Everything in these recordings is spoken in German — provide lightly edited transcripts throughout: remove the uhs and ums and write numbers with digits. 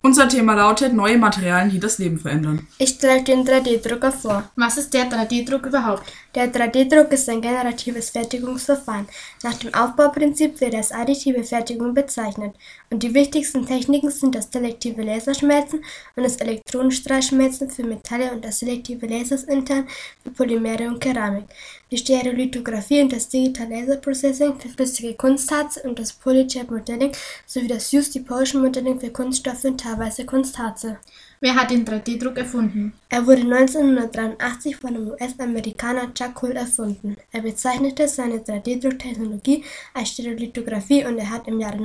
Unser Thema lautet neue Materialien, die das Leben verändern. Ich stelle den 3D-Drucker vor. Was ist der 3D-Druck überhaupt? Der 3D-Druck ist ein generatives Fertigungsverfahren. Nach dem Aufbauprinzip wird als additive Fertigung bezeichnet. Und die wichtigsten Techniken sind das selektive Laserschmelzen und das Elektronenstrahlschmelzen für Metalle und das selektive Laserintern für Polymere und Keramik. Die Stereolithografie und das Digital Laser Processing für flüssige Kunstharze und das Polyjet Modeling sowie das Use Deposition Modeling für Kunststoffe und teilweise Kunstharze. Wer hat den 3D-Druck erfunden? Er wurde 1983 von dem US-Amerikaner Chuck Hull erfunden. Er bezeichnete seine 3D-Drucktechnologie als Stereolithografie und er hat im Jahre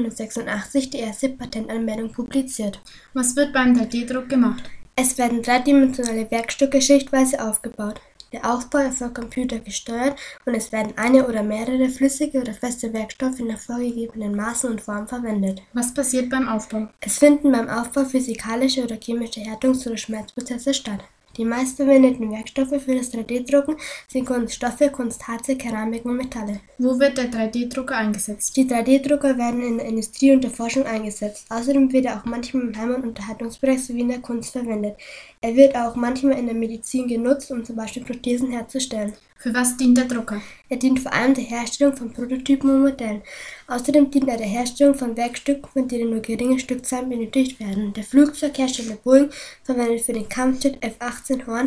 1986 die erste Patentanmeldung publiziert. Was wird beim 3D-Druck gemacht? Es werden dreidimensionale Werkstücke schichtweise aufgebaut. Der Aufbau erfolgt computergesteuert und es werden eine oder mehrere flüssige oder feste Werkstoffe in der vorgegebenen Maßen und Form verwendet. Was passiert beim Aufbau? Es finden beim Aufbau physikalische oder chemische Härtungs- oder Schmelzprozesse statt. Die meist verwendeten Werkstoffe für das 3D-Drucken sind Kunststoffe, Kunstharze, Keramik und Metalle. Wo wird der 3D-Drucker eingesetzt? Die 3D-Drucker werden in der Industrie und der Forschung eingesetzt. Außerdem wird er auch manchmal im Heim- und Unterhaltungsbereich sowie in der Kunst verwendet. Er wird auch manchmal in der Medizin genutzt, um zum Beispiel Prothesen herzustellen. Für was dient der Drucker? Er dient vor allem der Herstellung von Prototypen und Modellen. Außerdem dient er der Herstellung von Werkstücken, von denen nur geringe Stückzahlen benötigt werden. Der Flugzeughersteller Boeing verwendet für den Kampfjet F-18 Horn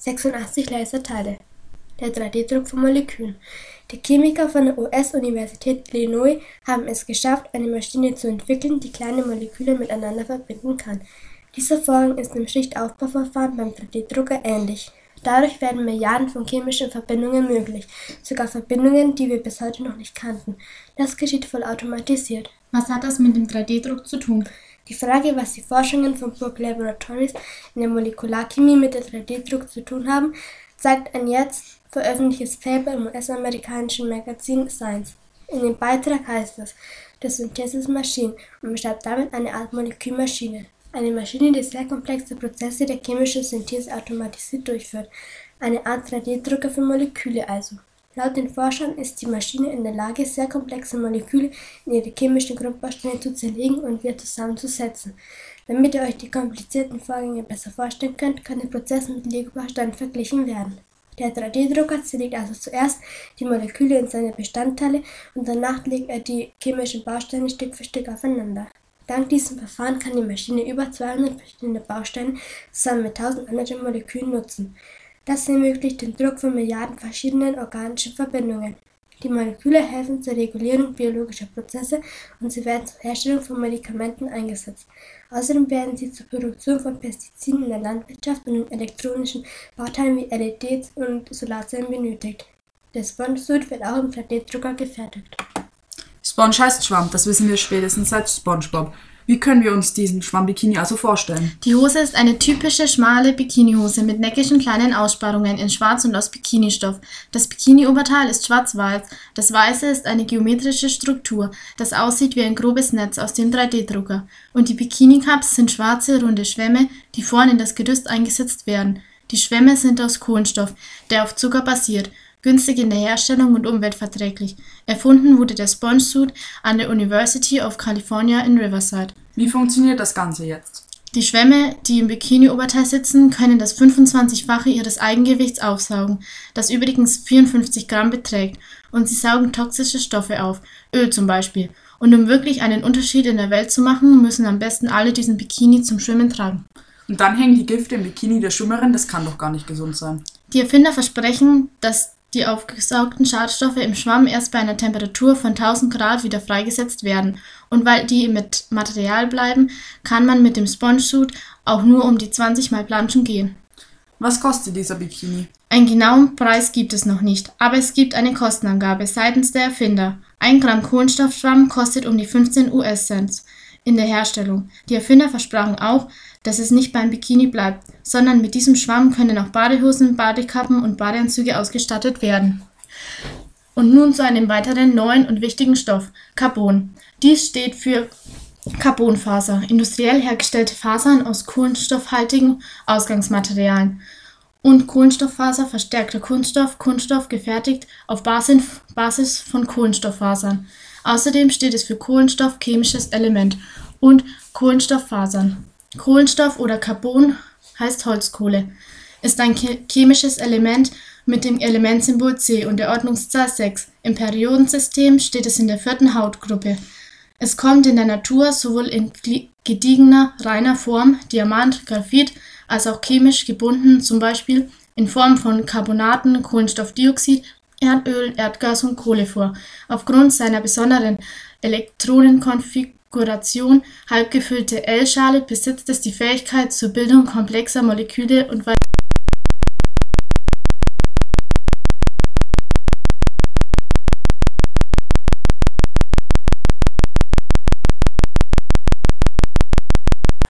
86 Laserteile. Der 3D-Druck von Molekülen. Die Chemiker von der US-Universität Illinois haben es geschafft, eine Maschine zu entwickeln, die kleine Moleküle miteinander verbinden kann. Dieser Vorgang ist im Schichtaufbauverfahren beim 3D-Drucker ähnlich. Dadurch werden Milliarden von chemischen Verbindungen möglich, sogar Verbindungen, die wir bis heute noch nicht kannten. Das geschieht vollautomatisiert. Was hat das mit dem 3D-Druck zu tun? Die Frage, was die Forschungen von Brook Laboratories in der Molekularchemie mit dem 3D-Druck zu tun haben, zeigt ein jetzt veröffentlichtes Paper im US-amerikanischen Magazin Science. In dem Beitrag heißt es The Synthesis Machine und beschreibt damit eine Art Molekülmaschine. Eine Maschine, die sehr komplexe Prozesse der chemischen Synthese automatisiert durchführt. Eine Art 3D-Drucker für Moleküle also. Laut den Forschern ist die Maschine in der Lage, sehr komplexe Moleküle in ihre chemischen Grundbausteine zu zerlegen und wieder zusammenzusetzen. Damit ihr euch die komplizierten Vorgänge besser vorstellen könnt, kann der Prozess mit Lego-Bausteinen verglichen werden. Der 3D-Drucker zerlegt also zuerst die Moleküle in seine Bestandteile und danach legt er die chemischen Bausteine Stück für Stück aufeinander. Dank diesem Verfahren kann die Maschine über 200 verschiedene Bausteine zusammen mit 1000 anderen Molekülen nutzen. Das ermöglicht den Druck von Milliarden verschiedenen organischen Verbindungen. Die Moleküle helfen zur Regulierung biologischer Prozesse und sie werden zur Herstellung von Medikamenten eingesetzt. Außerdem werden sie zur Produktion von Pestiziden in der Landwirtschaft und in elektronischen Bauteilen wie LEDs und Solarzellen benötigt. Der Sponge-Suit wird auch im 3D-Drucker gefertigt. Sponge heißt Schwamm, das wissen wir spätestens seit SpongeBob. Wie können wir uns diesen Schwamm-Bikini also vorstellen? Die Hose ist eine typische schmale Bikinihose mit neckigen kleinen Aussparungen in Schwarz und aus Bikinistoff. Das Bikini-Oberteil ist schwarz-weiß. Das Weiße ist eine geometrische Struktur, das aussieht wie ein grobes Netz aus dem 3D-Drucker. Und die Bikini-Cups sind schwarze, runde Schwämme, die vorn in das Gerüst eingesetzt werden. Die Schwämme sind aus Kohlenstoff, der auf Zucker basiert. Günstig in der Herstellung und umweltverträglich. Erfunden wurde der Sponge-Suit an der University of California in Riverside. Wie funktioniert das Ganze jetzt? Die Schwämme, die im Bikini-Oberteil sitzen, können das 25-fache ihres Eigengewichts aufsaugen, das übrigens 54 Gramm beträgt, und sie saugen toxische Stoffe auf, Öl zum Beispiel. Und um wirklich einen Unterschied in der Welt zu machen, müssen am besten alle diesen Bikini zum Schwimmen tragen. Und dann hängen die Gifte im Bikini der Schwimmerin, das kann doch gar nicht gesund sein. Die Erfinder versprechen, dass die aufgesaugten Schadstoffe im Schwamm erst bei einer Temperatur von 1000 Grad wieder freigesetzt werden. Und weil die mit Material bleiben, kann man mit dem Sponge-Suit auch nur um die 20 Mal planschen gehen. Was kostet dieser Bikini? Einen genauen Preis gibt es noch nicht, aber es gibt eine Kostenangabe seitens der Erfinder. 1 Gramm Kohlenstoffschwamm kostet um die 15 US-Cent in der Herstellung. Die Erfinder versprachen auch, dass es nicht beim Bikini bleibt, sondern mit diesem Schwamm können auch Badehosen, Badekappen und Badeanzüge ausgestattet werden. Und nun zu einem weiteren neuen und wichtigen Stoff, Carbon. Dies steht für Carbonfaser, industriell hergestellte Fasern aus kohlenstoffhaltigen Ausgangsmaterialien. Und Kohlenstofffaser, verstärkter Kunststoff, Kunststoff gefertigt auf Basis von Kohlenstofffasern. Außerdem steht es für Kohlenstoff, chemisches Element und Kohlenstofffasern. Kohlenstoff oder Carbon heißt Holzkohle, ist ein chemisches Element mit dem Elementsymbol C und der Ordnungszahl 6. Im Periodensystem steht es in der 4. Hautgruppe. Es kommt in der Natur sowohl in gediegener, reiner Form, Diamant, Graphit, als auch chemisch gebunden, zum Beispiel in Form von Carbonaten, Kohlenstoffdioxid, Erdöl, Erdgas und Kohle vor. Aufgrund seiner besonderen Elektronenkonfiguration, halbgefüllte L-Schale, besitzt es die Fähigkeit zur Bildung komplexer Moleküle und